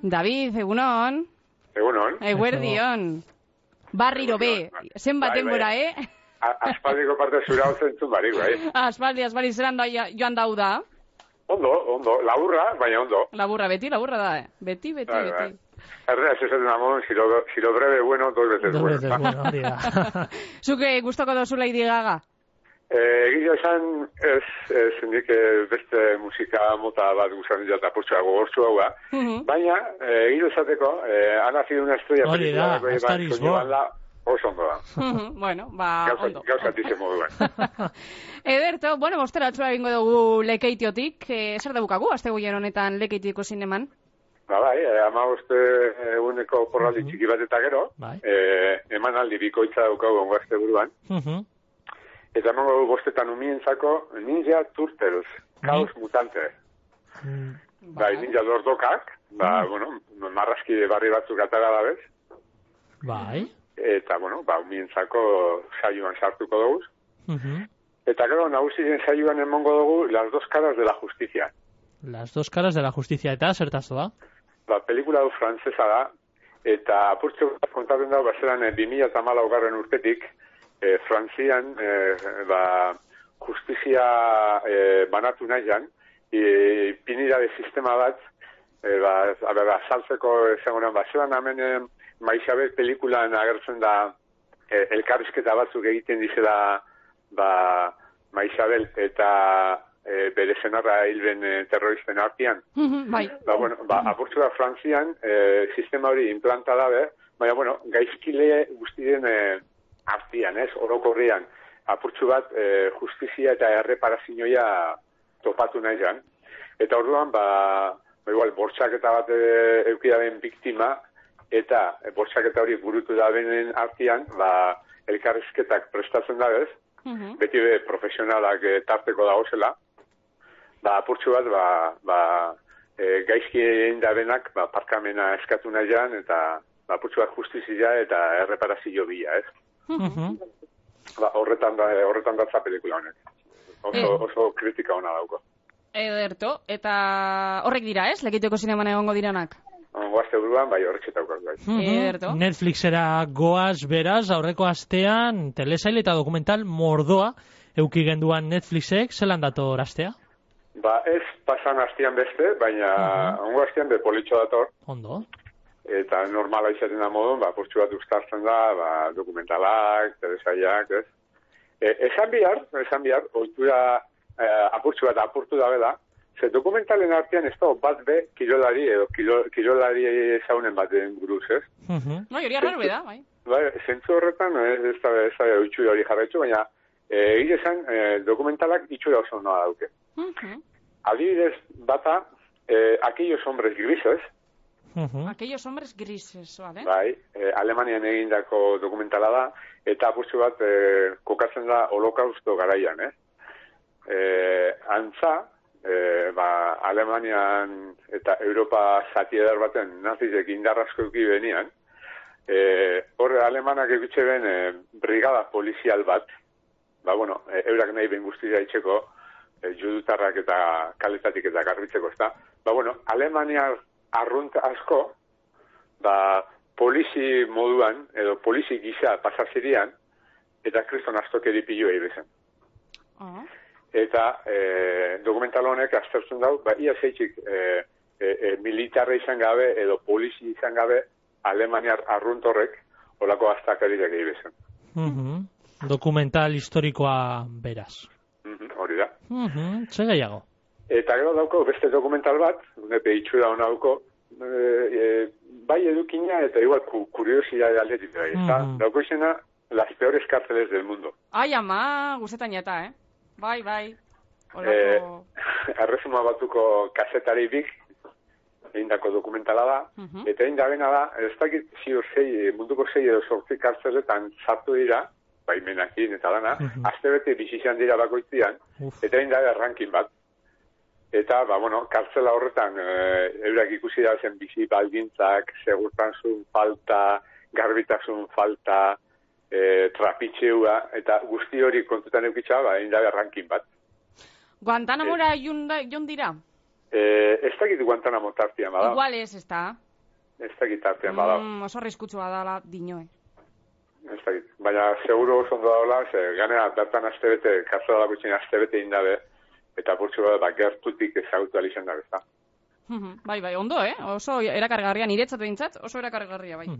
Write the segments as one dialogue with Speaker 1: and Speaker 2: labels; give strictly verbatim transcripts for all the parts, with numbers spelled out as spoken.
Speaker 1: David, egunon.
Speaker 2: Egunon.
Speaker 1: Eguerdion. Barriro be, zenbat denbora, eh?
Speaker 2: Aspaldiko parte zura hau zentzun barik, bai.
Speaker 1: Aspaldi, aspaldi, zeran da joan dau da?
Speaker 2: Ondo, ondo, laburra, baina ondo.
Speaker 1: Laburra, beti, laburra da, eh? Beti, beti,
Speaker 2: Bai,
Speaker 1: beti.
Speaker 2: bai. Errea, ez esaten amon, si lo, si lo breve bueno, dos veces
Speaker 3: Dos
Speaker 2: bueno.
Speaker 3: veces bueno, hori da.
Speaker 1: Zuke gustoko dozu Lady Gaga?
Speaker 2: Eh, Egia esan, ez, ez nik eh, beste musika mota bat guztan dira eta purtsua gogortzu hau,
Speaker 1: Mhm.
Speaker 2: baina, eh, egia esateko, eh, ha nacido una estrella
Speaker 3: Hori da,
Speaker 2: película,
Speaker 3: Star is Born.
Speaker 2: oso ondo da.
Speaker 1: Mhm, Bueno, ba,
Speaker 2: Gauza,
Speaker 1: ondo.
Speaker 2: gauza dize moduan.
Speaker 1: Ederto, bueno, mostera atzua egingo dugu lekeitiotik. Eh, zer daukagu, aste guien honetan lekeitioko zineman?
Speaker 2: Ba, bai, eh, ama uste eguneko porraldi txiki bat eta gero,
Speaker 3: Bai.
Speaker 2: eh, eman aldi bikoitza daukagu ongo azte buruan,
Speaker 3: Mhm.
Speaker 2: eta emango dugu bostetan umientzako Ninja Turtles, Chaos Mutante.
Speaker 3: Mm.
Speaker 2: Bai, Ninja Lordokak, ba, bueno, marrazki barri batzuk atara da bez,
Speaker 3: Bai.
Speaker 2: eta, bueno, ba, umientzako saioan sartuko dugu.
Speaker 3: Mhm.
Speaker 2: Eta gero, nagusien saioan emango dugu Las dos caras de la justicia.
Speaker 3: Las dos caras de la justicia, eta zertaz doa?
Speaker 2: Ba, pelikula du frantzesa da, eta apurtxo kontatzen dago, bazeran e, bi mila hamalau garren urtetik, e, Frantzian, e, ba, justizia e, banatu nahian, e, pinidade sistema bat, e, ba, ba, saltzeko ezagunan, bazeran hemen e, Maixabel pelikulan agertzen da, e, elkarrizketa batzuk egiten dizela, ba, Maixabel, eta e, bere senarra hilben e, terroristen artean.
Speaker 1: Mhm, Bai.
Speaker 2: Ba, bueno, ba, apurtzu da Frantzian, e, sistema hori implanta dabe, baina, bueno, gaizkile guztien e, artean, ez, orokorrian, apurtzu bat e, justizia eta erreparazioa topatu nahi jan. Eta orduan, ba, ba igual, bortxaketa bat e, eukidaren biktima, eta e, bortxaketa hori burutu da benen artean, ba, elkarrizketak prestatzen dabez,
Speaker 1: Mhm.
Speaker 2: beti be profesionalak e, tarteko dagozela, ba, apurtxu bat, ba, ba, e, gaizki egin da benak, ba, parkamena eskatu nahi jan, eta ba, apurtxu bat justizia eta erreparazio bila, ez?
Speaker 3: Mhm.
Speaker 2: Ba, horretan da, horretan datza pelikula honek. Oso,
Speaker 1: Eh.
Speaker 2: oso kritika hona dauko.
Speaker 1: Ederto, eta horrek dira, ez? Lekeitioko zineman egongo diranak?
Speaker 2: Ongo azte buruan, bai, horretxetaukak, bai.
Speaker 3: Mhm.
Speaker 1: Ederto.
Speaker 3: Netflixera goaz beraz, aurreko astean telesail eta dokumental mordoa euki genduan Netflixek, zelan dator astea?
Speaker 2: Ba, ez pasan astean beste, baina ongo astean be politxo dator,
Speaker 3: Ondo.
Speaker 2: eta normala izaten da modun, ba, apurtxu bat uztartzen da, ba, dokumentalak, telesaiak, ez? E, esan bihar, esan bihar, oitura eh, apurtxu bat apurtu da bela, ze dokumentalen artean ez da bat be kirolari edo kilo, kirolari ezaunen baten buruz, ez?
Speaker 3: Mhm.
Speaker 1: Bai, hori arraro da, bai.
Speaker 2: Bai, zentzu horretan ez, ez da, ez da itxura hori jarraitzu, baina eh, egile esan eh, dokumentalak itxura oso noa dauke.
Speaker 1: Mhm.
Speaker 2: Adibidez bata, eh, aquellos hombres grises,
Speaker 3: Mhm.
Speaker 1: Aquellos hombres grises, vale?
Speaker 2: bai, eh, Alemanian egindako dokumentala da, eta apurtxu bat eh, kokatzen da holokausto garaian, eh? Eh, antza, eh, ba, Alemanian eta Europa zati eder baten nazizek indarrazko euki benian, eh, horre alemanak egitxe ben eh, brigada polizial bat, ba, bueno, eh, eurak nahi ben guztia itxeko, eh, judutarrak eta kaletatik eta garbitzeko, ezta? Ba, bueno, Alemaniar arrunt asko, ba, polizi moduan, edo polizi gisa pasazirian, eta kriston astokeri pilu egin bezan.
Speaker 1: Ah.
Speaker 2: Eta e, dokumental honek aztertzen dau, ba, ia zeitzik e, e, e, militarra izan gabe, edo polizi izan gabe, Alemaniar arrunt horrek, olako astakariak egin bezan.
Speaker 3: Mhm. Dokumental historikoa beraz.
Speaker 2: Mhm, hori da.
Speaker 3: Mhm. Ze gehiago?
Speaker 2: Eta gero dauko beste dokumental bat, nepe itxura hona dauko, e, e, bai edukina eta igual ku, kuriosidade aldetik da, ezta?
Speaker 3: Mhm.
Speaker 2: Dauko izena, las peores cárceles del mundo.
Speaker 1: Ai, ama, guzetan jata, eh? Bai, bai.
Speaker 2: Eh,
Speaker 1: Olako...
Speaker 2: Erresuma batuko kazetari bik, egindako dokumentala da,
Speaker 1: Mhm.
Speaker 2: eta egin da bena da, ez dakit ziur zei, munduko zei edo sortzi kartzeletan sartu dira, baimenakin eta dana,
Speaker 3: Mhm.
Speaker 2: aste bete bizizan dira bakoitzian,
Speaker 3: Uf.
Speaker 2: eta egin da errankin bat. Eta, ba, bueno, kartzela horretan, e, eurak ikusi da zen bizi baldintzak, segurtasun falta, garbitasun falta, e, trapitxeua, eta guzti hori kontutan eukitza, ba, egin da errankin bat.
Speaker 1: Guantanamora jon da- jon dira?
Speaker 2: E, ez dakit Guantanamo tartian, bada.
Speaker 1: Igual ez, ez da.
Speaker 2: ez dakit artean badago.
Speaker 1: Mm, oso arriskutsua dala dinoe.
Speaker 2: Ez dakit. Baina, seguro oso ondo daula, ze ganera, bertan astebete, kasada da gutxin astebete indabe, eta purtsu bat, ba, gertutik ezagutu alizan da, ez da.
Speaker 1: Bai, bai, ondo, eh? Oso erakargarria, niretzat behintzat, oso erakargarria, bai.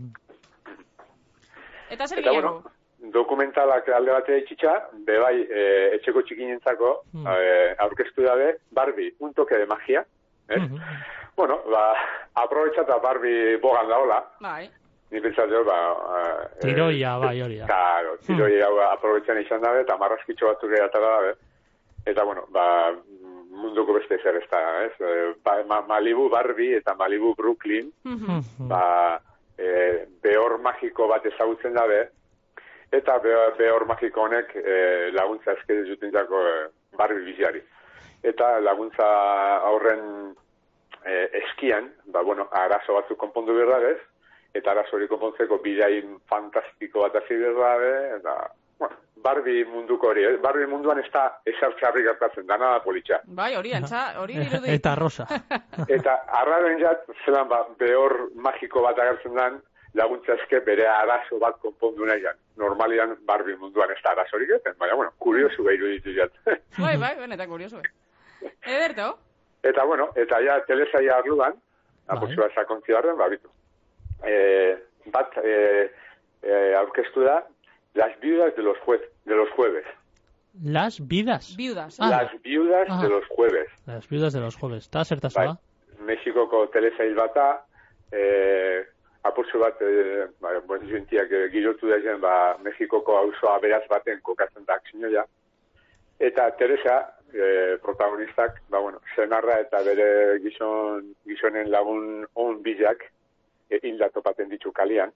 Speaker 1: Eta zer
Speaker 2: Eta,
Speaker 1: gehiago?
Speaker 2: bueno, dokumentalak alde batea itxitxa, bebai, e, etxeko txikinentzako,
Speaker 3: Mm.
Speaker 2: e, aurkeztu dabe, Barbie, un toque de magia, eh?
Speaker 3: Mhm.
Speaker 2: Bueno, ba, aprobetxata Barbie bogan daola,
Speaker 1: Bai.
Speaker 2: ni pentsatio, ba... E,
Speaker 3: Tiroia, bai, hori da.
Speaker 2: Claro, tiroia hau aprobetxan izan dabe, eta marrazkitxo batzuk eratara dabe, eta, bueno, ba, munduko beste zer ez da, ez? E, ba, ma, Malibu Barbie eta Malibu Brooklyn,
Speaker 1: Mhm.
Speaker 2: ba, e, behor magiko bat ezagutzen dabe, eta behor, behor magiko honek e, laguntza eskede jutentzako e, Barbie biziari. Eta laguntza aurren e, eskian, ba, bueno, arazo batzuk konpondu berdabez, eta arazo hori konpontzeko bidain fantastiko bat hasi berdabe, eta, bueno, Barbie munduko hori, eh? Barbie munduan ez da esartxarri gertatzen, dana da politxa.
Speaker 1: Bai, hori, antza, hori dirudi.
Speaker 3: Eta rosa.
Speaker 2: Eta arraren jat, zelan ba, behor magiko bat agertzen den, laguntza eske bere arazo bat konpondu nahian. Normalian Barbie munduan ez da arazorik eten, baina, bueno, kuriosu behiru ditu jat.
Speaker 1: Bai, bai, benetan kuriosu. Ederto?
Speaker 2: Eta, bueno, eta ja telesaia arludan, apurtzu bat sakontzi barren, ba, bitu. E, bat, e, e, aurkeztu da, Las viudas de los, jue de los jueves.
Speaker 3: Las vidas.
Speaker 1: Viudas.
Speaker 3: Ah.
Speaker 2: Las viudas
Speaker 3: Ah.
Speaker 2: de los jueves.
Speaker 3: Las viudas de los jueves. Eta zertaz
Speaker 2: Bai,
Speaker 3: ba?
Speaker 2: Mexikoko telesail bata, e, apurtzu bat, e, ba, bueno, jentiak e, girotu da zen, ba, Mexikoko auzoa beraz baten kokatzen da akzinoia. Eta Teresa, e, protagonistak, ba, bueno, senarra eta bere gizon, gizonen lagun on bilak, e, hilda topaten ditu kalian.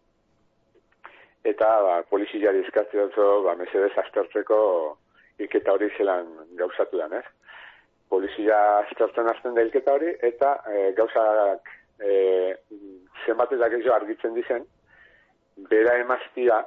Speaker 2: Eta, ba, poliziari eskatzi dutzo, ba, mesedez aztertzeko hilketa hori zelan gauzatu dan, ez? Polizia aztertzen azten da hilketa hori, eta e, gauzak e, zenbatetak ezo argitzen dizen, bera emaztia,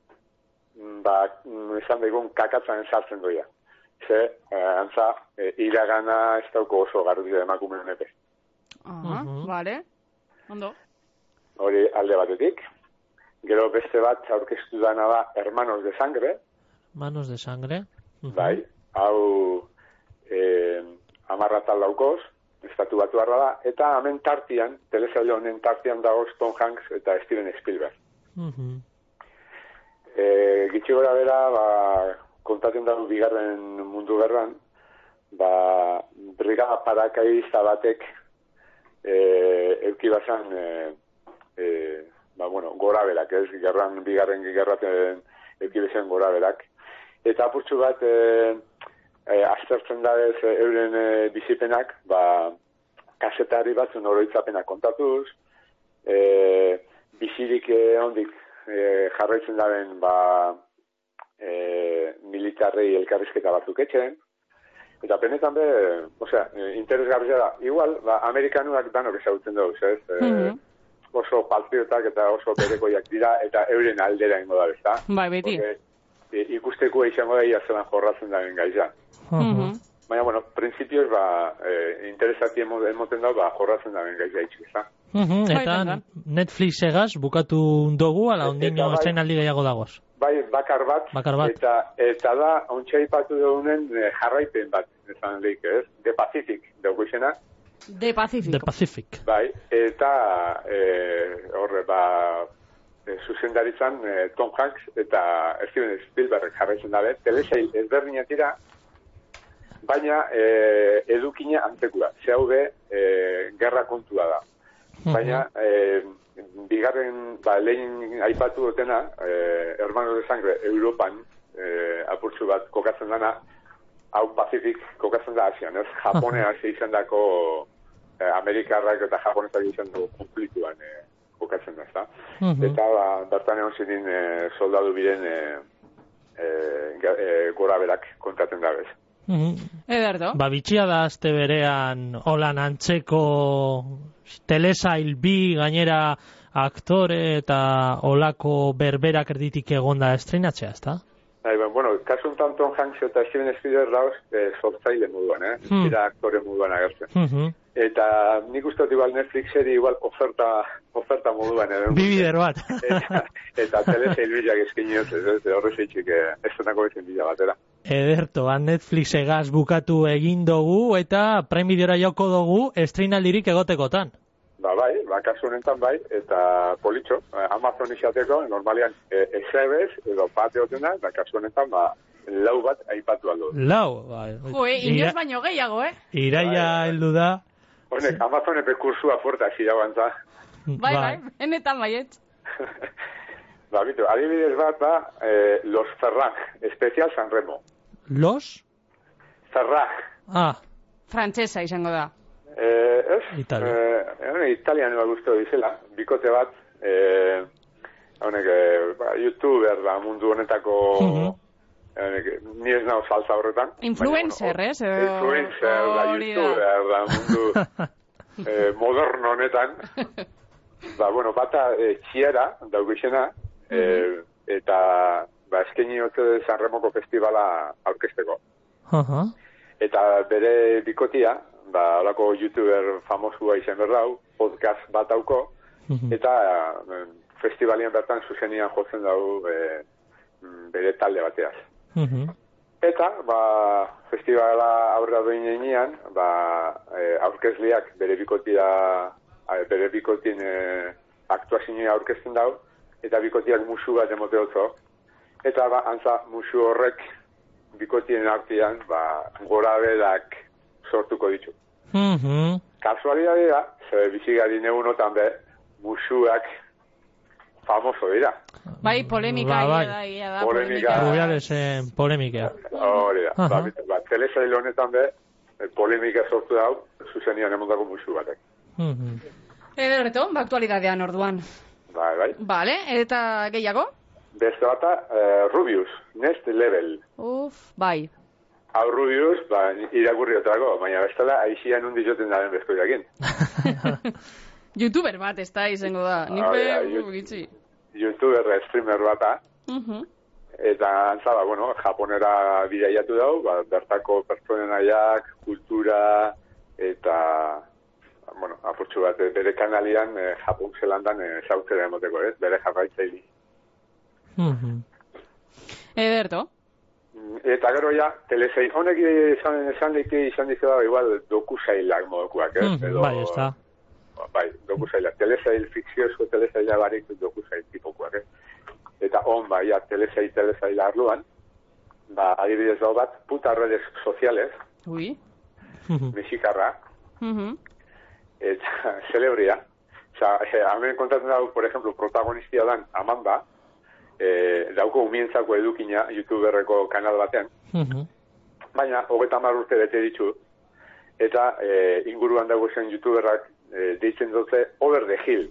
Speaker 2: ba, esan daigun kakatzen sartzen doia. Ze, e, antza, e, iragana ez dauko oso garbi da emakume honepe.
Speaker 1: Aha,
Speaker 3: Mhm.
Speaker 1: vale. Ondo.
Speaker 2: Hori alde batetik. Gero beste bat aurkeztu dana da Hermanos de Sangre,
Speaker 3: Manos de sangre. Mhm.
Speaker 2: bai, hau e, amarratal daukoz, estatu batu harra da, eta hemen tartian, telesaile honen tartian dagoz Tom Hanks eta Steven Spielberg.
Speaker 3: Mhm.
Speaker 2: E, Gitxi gora bera, ba, kontatzen dago bigarren mundu gerran, ba, brigada parakaidista batek e, euki bazan e, e, ba, bueno, gora berak, ez, gerran, bigarren gerraten euki bezan gora berak. Eta apurtxu bat, e, e, aztertzen da ez e, euren e, bizipenak, ba, kasetari batzun oroitzapena kontatuz, e, bizirik e, ondik e, jarraitzen daren, ba, e, militarrei elkarrizketa batzuk etxen, eta benetan be, osea, interesgarria da. Igual, ba, amerikanuak danok ezagutzen dugu, ez? E,
Speaker 1: Mhm.
Speaker 2: oso palpiotak eta oso berekoiak dira, eta euren aldera ingo da, ezta?
Speaker 1: Bai, beti.
Speaker 2: Porque, e, ikusteko izango da, ia zelan jorratzen daren gaizan.
Speaker 1: Mhm.
Speaker 2: Baina, bueno, prinsipioz, ba, e, interesati emo- emoten da, ba, jorratzen daren gaizia itxik, ezta?
Speaker 3: Mhm.
Speaker 1: Bai,
Speaker 3: Eta
Speaker 1: benetan.
Speaker 3: Netflix egaz bukatu dugu, ala
Speaker 2: Eta
Speaker 3: ondino
Speaker 2: bai.
Speaker 3: estreinaldi gehiago dagoz.
Speaker 2: Bai, bakar bat,
Speaker 3: Bakar bat.
Speaker 2: eta eta da, ontsa ipatu dugunen e, jarraipen bat, esan leik, ez? The Pacific, dugu izena,
Speaker 1: De Pacific.
Speaker 3: The Pacific.
Speaker 2: bai, eta e, horre, ba, e, zuzendaritzan e, Tom Hanks eta Steven Spielberg jarraitzen dabe, telesail ezberdinatira, baina e, edukina antzekura, ze hau be, e, gerra kontua da. Baina, e, bigarren, ba, lehen aipatu dutena, e, Hermanos de Sangre, Europan, e, apurtzu bat kokatzen dana, hau Pacific kokatzen da Asian, ez? Japone hasi izan dako e, Amerikarrak eta Japonesak izan du konflituan e, kokatzen da, ezta?
Speaker 3: Mhm.
Speaker 2: Eta, ba, bertan egon ziren e, soldadu biren e, e, ga- e, gora berak kontatzen da, bez.
Speaker 3: Mhm.
Speaker 1: Ederto.
Speaker 3: Ba, bitxia da azte berean holan antzeko telesail bi gainera aktore eta olako berberak erditik egonda estreinatzea, ezta?
Speaker 2: Bai, ben, bueno, kasu enten Tom Hanks eta Steven Spielberg dauz, e, sortzaile moduan, eh?
Speaker 3: Hmm.
Speaker 2: Era aktore moduan agertzen.
Speaker 3: Mhm.
Speaker 2: Eta nik uste dut igual Netflixeri igual oferta, oferta moduan. Eh?
Speaker 3: Bi bider bat.
Speaker 2: eta, eta telesail bilak eskinioz, ez ez, horrez eitxik, eh, ez denako izin bila batera.
Speaker 3: Ederto, han Netflix egaz bukatu egin dugu eta Prime Videora joko dugu estreinaldirik egotekotan.
Speaker 2: Ba bai, ba kasu honetan bai, eta politxo, Amazon izateko, normalian e, esebez, edo bat egoten da, kasu honetan, ba, lau bat aipatu aldo.
Speaker 3: Lau, ba,
Speaker 1: Jo, eh, inoz baino gehiago, eh?
Speaker 3: Iraia heldu da.
Speaker 2: Honek, Amazon epe kursua fuerta hasi dagoantza.
Speaker 1: Bai, bai, enetan baiet.
Speaker 2: Ba, bitu, adibidez bat, ba, eh, Los Ferrag, especial San Remo.
Speaker 3: Los?
Speaker 2: Ferrag.
Speaker 3: Ah,
Speaker 1: Frantsesa izango da.
Speaker 2: Eh, ez?
Speaker 3: Italia.
Speaker 2: Eh, Italian eba guztu dizela, bikote bat, eh, honek, eh, ba, youtuber da mundu honetako,
Speaker 3: Mhm.
Speaker 2: honek, ni ez nago salsa horretan.
Speaker 1: Influencer,
Speaker 2: baina,
Speaker 1: ez?
Speaker 2: bueno, Influencer da,
Speaker 1: Hori da.
Speaker 2: youtuber da mundu eh, moderno honetan. Ba, bueno, bata eh, txiera, daugixena, eh, eta ba, eskaini ote San Remoko festivala aurkezteko.
Speaker 3: aha.
Speaker 2: Eta bere bikotia, ba, holako youtuber famosua izen berrau, podcast bat dauko,
Speaker 3: Mhm.
Speaker 2: eta eh, festivalian bertan zuzenian jotzen dau eh, bere talde bateaz.
Speaker 3: Mhm.
Speaker 2: Eta, ba, festivala aurra doin enean, ba, e, aurkezliak bere bikotia, a, bere bikotien e, aktuazioa aurkezten dau, eta bikotiak musu bat emote otzo. Eta, ba, antza, musu horrek bikotien artean, ba, gora berak sortuko ditu.
Speaker 3: Mhm.
Speaker 2: Kasualidadea da, ze bizigari neunotan be, musuak famoso dira.
Speaker 1: Bai, polemika
Speaker 3: Ba, bai.
Speaker 1: ia da, ia da.
Speaker 2: Polemika.
Speaker 1: polemika.
Speaker 3: Rubialesen polemikea.
Speaker 2: Hori da,
Speaker 3: Aha.
Speaker 2: ba, ba, telesail honetan be, e, polemika sortu dau, zuzenian emondako musu batek.
Speaker 3: Mhm.
Speaker 1: Ederreto, ba, aktualidadean orduan.
Speaker 2: Bai, bai.
Speaker 1: Vale, eta gehiago?
Speaker 2: Beste bata, eh, Rubius, Next Level.
Speaker 1: Uf, bai.
Speaker 2: Hau Rubius, ba, irakurri otrako, baina bestela, aixian undi joten daren bezkoidakin.
Speaker 1: Youtuber bat ez da izango da. Nik
Speaker 2: Hori
Speaker 1: be,
Speaker 2: da,
Speaker 1: uh,
Speaker 2: you-
Speaker 1: gitzi.
Speaker 2: Youtuber, streamer bata,
Speaker 1: Mhm.
Speaker 2: eta antzala, bueno, japonera bidaiatu dau, ba, bertako pertsonenaiak, kultura, eta, bueno, apurtxu bat, eh, bere kanalian, eh, Japon zelandan eh, zautzera emoteko, ez, bere jarraitzaili.
Speaker 3: Mhm.
Speaker 1: Ederto.
Speaker 2: Eta gero ja, telesail, honek esan, esan leike izan dizu da, igual, dokusailak modukuak, ez?
Speaker 3: Mhm, bai, ez da.
Speaker 2: Bai, dokusailak, telesail fikziozko telesaila barik dokusail tipokuak, ez? Eta on, bai, ja, telesail, telesail arluan, ba, adibidez dago bat, puta redes soziales,
Speaker 1: Ui.
Speaker 3: Mhm.
Speaker 2: mexikarra,
Speaker 1: Mhm.
Speaker 2: eta celebria. Osa, eh, hemen kontatzen dago, por ejemplo, protagonistia dan Amanda, eh, dauko umientzako edukina youtuberreko kanal batean,
Speaker 3: Mhm.
Speaker 2: baina hogeita hamar urte bete ditu, eta eh, inguruan dago zen youtuberrak eh, deitzen dute Over the Hill.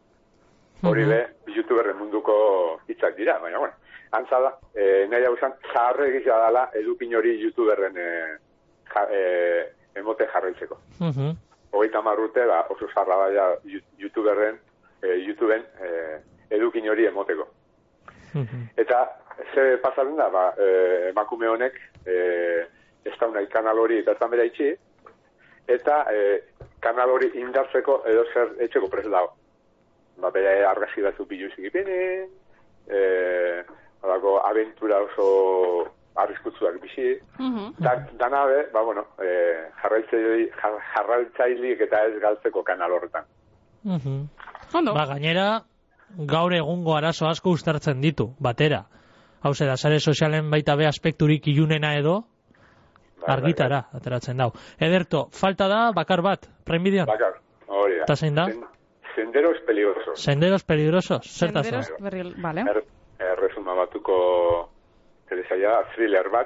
Speaker 2: Hori
Speaker 3: Mhm.
Speaker 2: be, youtuberren munduko hitzak dira, baina, bueno, antza da, eh, nahi hau zen, zaharregizia dela edukin hori youtuberren eh, ja, eh, emote jarraitzeko.
Speaker 3: Mhm.
Speaker 2: Hogeita hamar urte, ba, oso zarra da ja, youtuberren, eh, YouTubeen eh, edukin hori emoteko.
Speaker 3: Mhm.
Speaker 2: Eta, ze pasaren da, ba, eh, emakume honek, eh, ez da unai kanal hori eta ez da bera itxi, eta eh, kanal hori indartzeko edo zer etxeko prest dago. Ba, bere argazki batzu biluzik ipini, eh, alako abentura oso arriskutsuak bizi,
Speaker 1: Mhm.
Speaker 2: da, dana be, ba, bueno, eh, jarraitzaile- jar- jarraitzaileek eta ez galtzeko kanal horretan.
Speaker 3: Mhm.
Speaker 1: Ondo.
Speaker 3: Ba, gainera, gaur egungo arazo asko uztartzen ditu, batera. Hau da, sare sozialen baita be aspekturik ilunena edo,
Speaker 2: Bai,
Speaker 3: argitara, ateratzen dau. Ederto, falta da, bakar bat, Prime Videoan?
Speaker 2: Bakar, hori da.
Speaker 3: Eta zein da?
Speaker 2: Sen- Senderos peligrosos.
Speaker 3: Senderos peligrosos, zertaz da?
Speaker 1: Senderos berri, vale.
Speaker 2: Er, erresuma batuko telesaila, thriller bat.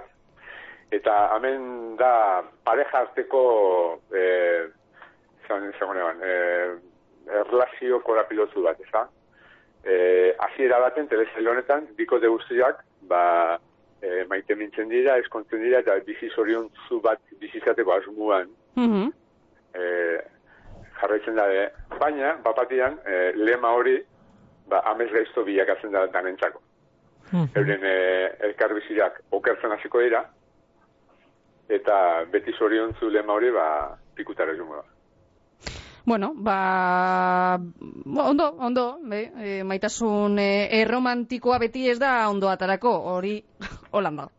Speaker 2: Eta hemen da pareja arteko eh, zan, zagonean, eh, erlazio korapilotu bat, eza? Eh, hasiera baten telesaila honetan, bikote guztiak, ba, eh, maite mintzen dira, eskontzen dira, eta bizi zoriontzu bat bizizateko asmuan,
Speaker 1: Mhm.
Speaker 2: eh, jarraitzen da, eh? Baina, bapatian, eh, lema hori, ba, amez gaizto bilakatzen da danentzako. mm-hmm. euren e, elkarbizirak okertzen hasiko dira, eta beti zoriontzu lema hori, ba, pikutara jungo da.
Speaker 1: Bueno, ba, ondo, ondo, be, e, maitasun e, erromantikoa beti ez da ondo atarako, hori Holanda.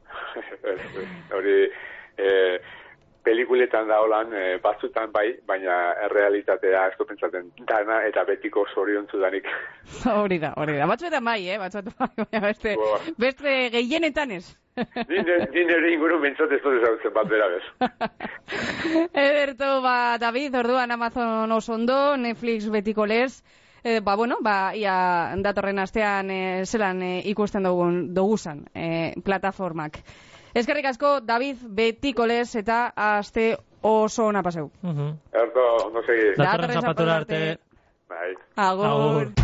Speaker 2: Hori, e, pelikuletan da holan, e, batzutan bai, baina errealitatea ez pentsatzen dana eta betiko zoriontzu danik.
Speaker 1: Hori da, hori da. Batzuetan bai, eh? Batzuetan bai, baina beste, beste gehienetan ez.
Speaker 2: Ni nire inguru mentzat ez dut ezautzen bat bera bez.
Speaker 1: Ederto, ba, David, orduan Amazon oso ondo, Netflix betiko lez, e, ba, bueno, ba, ia datorren astean e, zelan e, ikusten dugun, duguzan e, plataformak. Eskerrik asko, David, betiko lez, eta aste oso ona paseu.
Speaker 2: Uh-huh. Erto, ondo segi.
Speaker 3: Datorren zapatura arte.
Speaker 2: Bai.
Speaker 1: Agur. Agur.